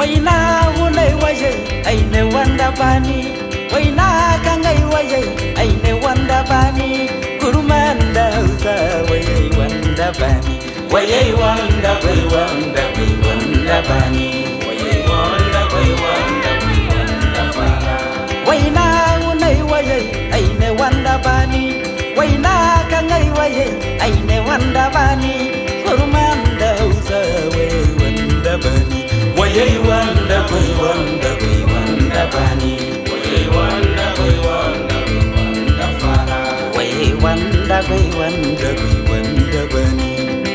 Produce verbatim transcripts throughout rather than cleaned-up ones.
Waina hunai waje aine wanda bani Waina kangai waje aine wanda bani Kurumanda usa waye wanda bani Waye wanda waye wanda waye wanda bani Waye wanda waye wanda waye wanda fara Waina hunai waje aine wanda bani Waina kangai waje aine wanda bani Kurumanda usa waye wanda bani Waye wanda waye wanda waye wanda bani Waye wanda waye wanda waye wanda fara Waye wanda waye wanda waye wanda bani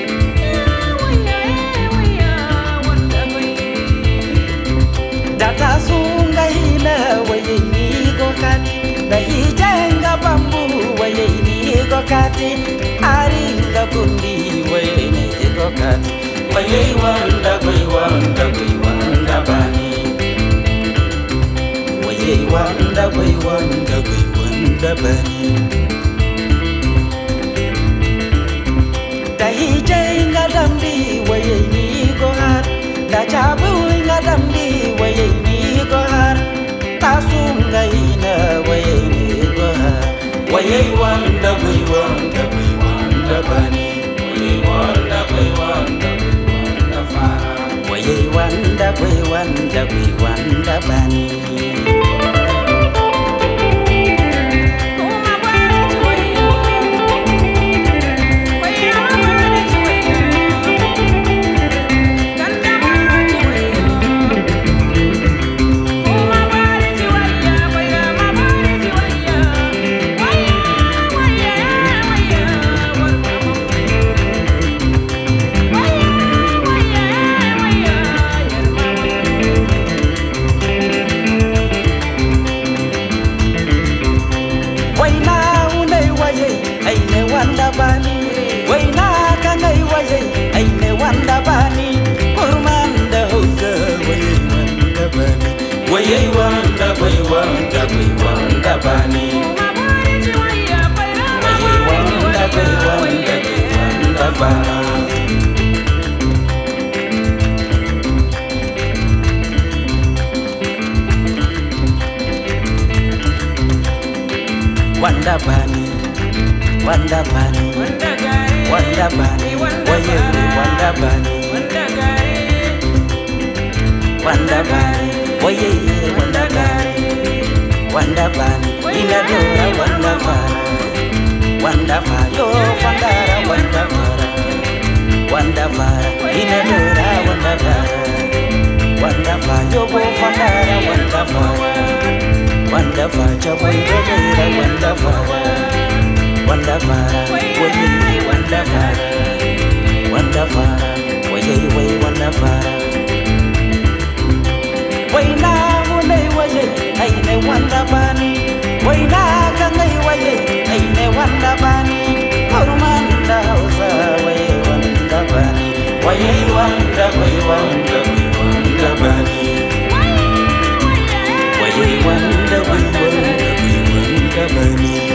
Data sunga hina waye ni go kati Da ijenga bambu waye ni go kati Aringa kundi waye ni go kati Waye wanda waye wanda waye wanda bani Waye wanda waye wanda waye wanda bani Da hijenga damdi waye ni go har Da chabu inga damdi waye ni go har Tasunga ina waye ni go har Waye wanda waye wanda waye wanda bani Waye wanda waye wanda Waye wanda waye wanda waye wanda bani Wanda bani Waina kangai waje aine wanda bani Kurmanda hoza waye wanda bani Waye wanda waye wanda waye wanda bani Waye wanda waye wanda waye wanda bani Wanda bani Wanda bani, wanda bani, waye wanda bani, wanda bani, waye wanda bani, wanda bani, inadora wanda fara, wanda fara, yo fandara wanda fara, wanda fara, inadora wanda fara, wanda fara, yo bo fandara wanda fara, wanda fara, chabo inadora wanda fara. Wanda fara, waye wanda fara, wanda fara, waye waye wanda fara. Waina hunai waye aine wanda bani, waina kangai waye aine wanda bani. Kurumanda usa waye wanda bani, waye wanda waye wanda waye wanda bani. Waye wanda waye wanda waye wanda bani.